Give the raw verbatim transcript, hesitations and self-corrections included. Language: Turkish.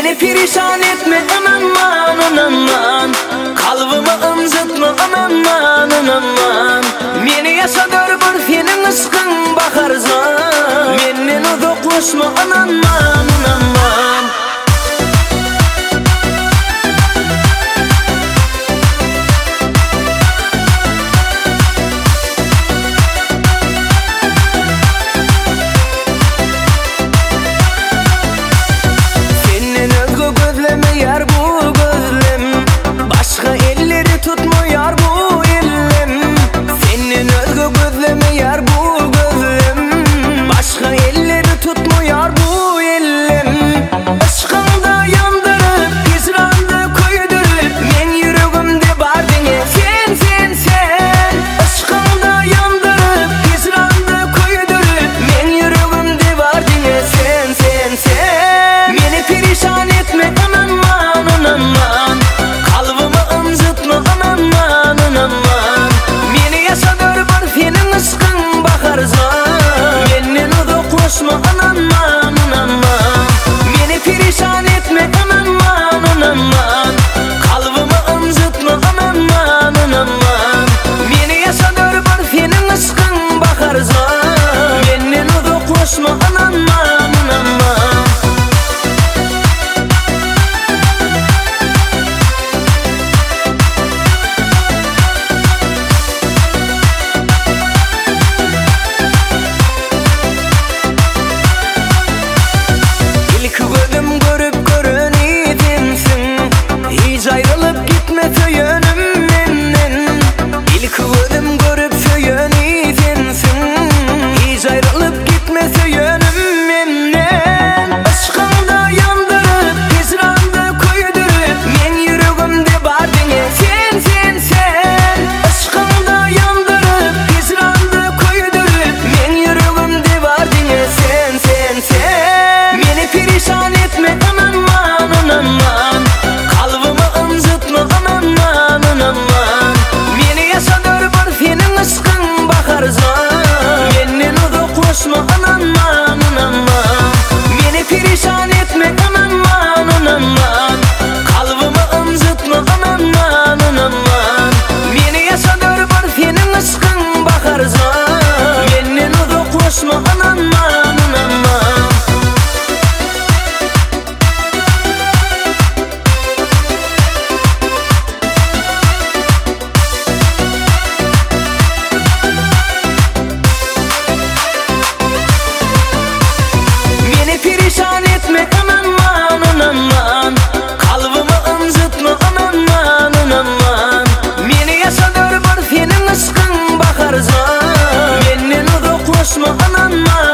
Meni perişan etme aman man aman, kalbımı ımzıtma aman man aman. Meni yaşadır bir senin ışkın bakarzan, menden uzaklaşma aman man aman. Yar bu gözlem, başka elleri tutmuyor bu elim. Senin özgü gözlemi yar bu gözlem, başka elleri tutmuyor bu elim. Aşkında yandırıp, hicranda koydurup, men yüreğimde bardın sen sen sen. Aşkında yandırıp, hicranda koydurup, men yüreğimde bardın sen sen sen. Meni perişan etme aman aman, kalbımı ımzıtma aman man aman. Meni yaşadır bir senin ışkın bakarzan, menden uzaklaşma aman man aman. Meni perişan etme aman man aman, kalbımı ımzıtma aman man aman. Meni yaşadır bir senin ışkın bakarzan, menden uzaklaşma aman man aman. Görüp görün idimsin, hiç ayrılıp gitme söyönüm menden. İlk gözüm görüp söyön idimsin, hiç ayrılıp gitme söyönüm menden. Aşkında yandırıp, hicranda koydurup, men yüreğimde bardın sen sen sen. Aşkında yandırıp, hicranda koydurup, men yüreğimde bardın sen sen sen. Meni perişan etme aman man aman, kalbımı ımzıtma aman man aman. Meni yaşadır bir senin ışkın bakarzan, menden uzaklaşma aman man aman. Meni perişan etme aman man aman, kalbımı ımzıtma aman man aman. Meni yaşadır bir senin ışkın bakarzan, menden uzaklaşma aman man aman. Perişan etme aman man aman, kalbımı ımzıtma aman man aman. Meni yaşadır bir senin ışkın bakarzan, menden uzaklaşma aman man.